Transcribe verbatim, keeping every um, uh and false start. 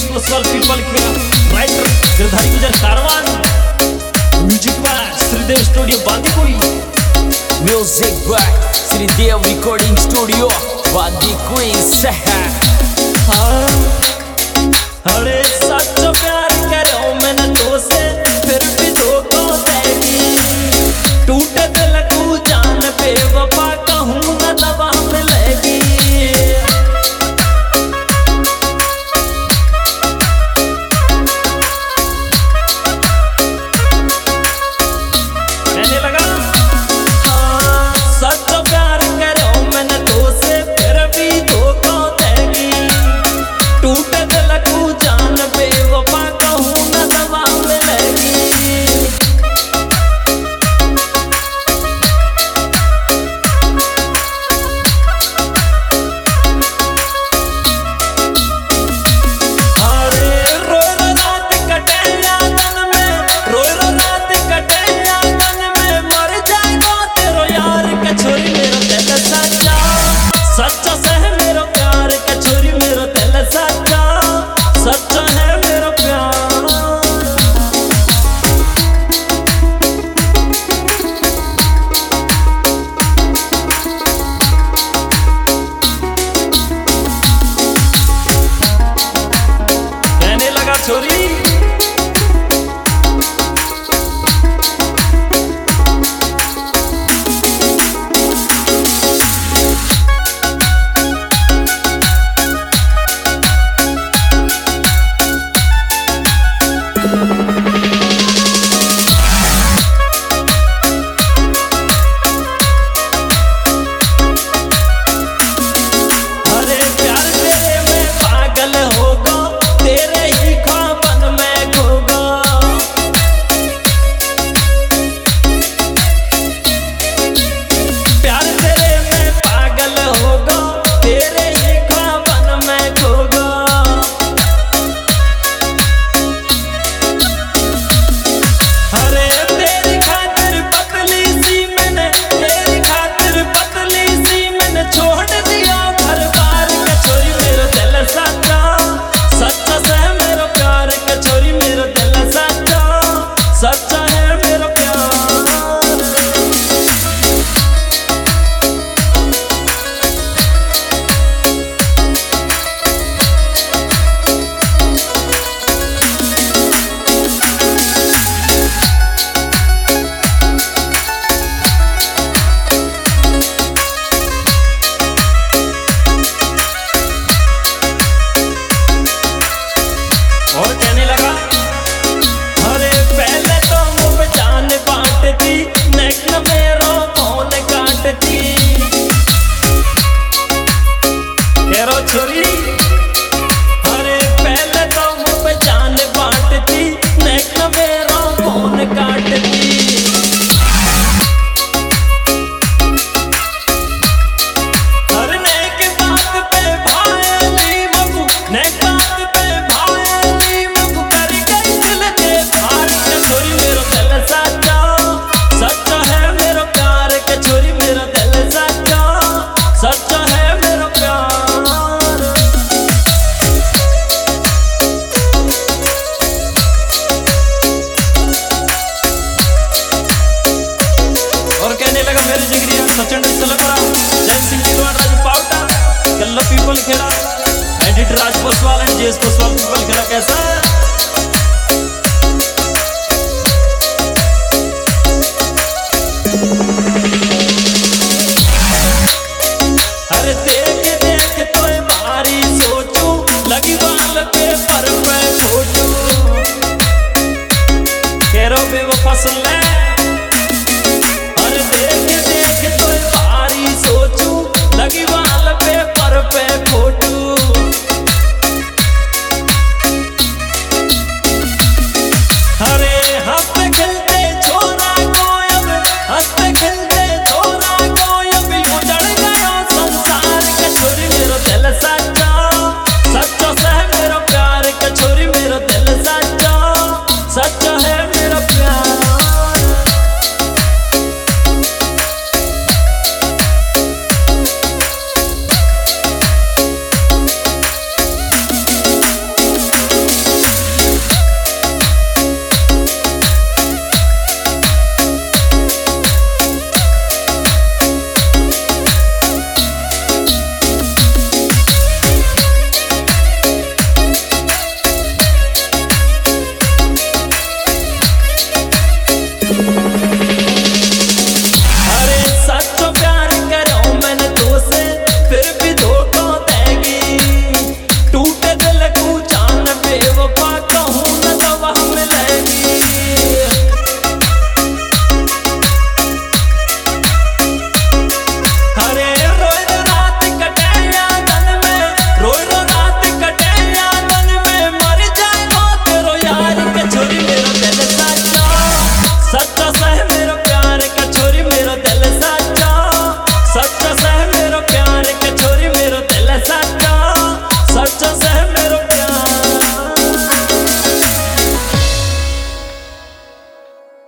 Postal people के writer Girdhari Gujar कारवान, music by Shridev studio Bandikui, music by Shridev recording studio Bandikui शहर। अरे सच प्यार करो मैंने तो से फिर भी धोखा देगी, टूटे दिल तू जान पे वफा कहूँ न दवा मिलेगी। कहने लगा हाँ सच प्यार करो मैंने तो से फिर भी धोखा देगी, टूटे दिल तू जान पे वफा कहूँ न दवा मिलेगी। सच्चा से है मेरा प्यार कचोरी मेरा दिल सच्चा, सच्चा है मेरा प्यार। कहने लगा छोरी और कहने लगा अरे पहले तो मुँह जान बांटती नेक्स्ट मेरा फोन काटती। कह रो छोरी अरे पहले तो मुँह जान बांटती नेक्स्ट मेरा फोन काटती। हर नेक बात पे भाई मगू नेक बात पे सच्चा है मेरा प्यार। और कहने लगा मेरे जिगरिया सचिन तलपरा जय सिंह राज पावटा कल्ला पीपल खेला editor Raj Poswal and JS Poswal पीपल खेला। कैसा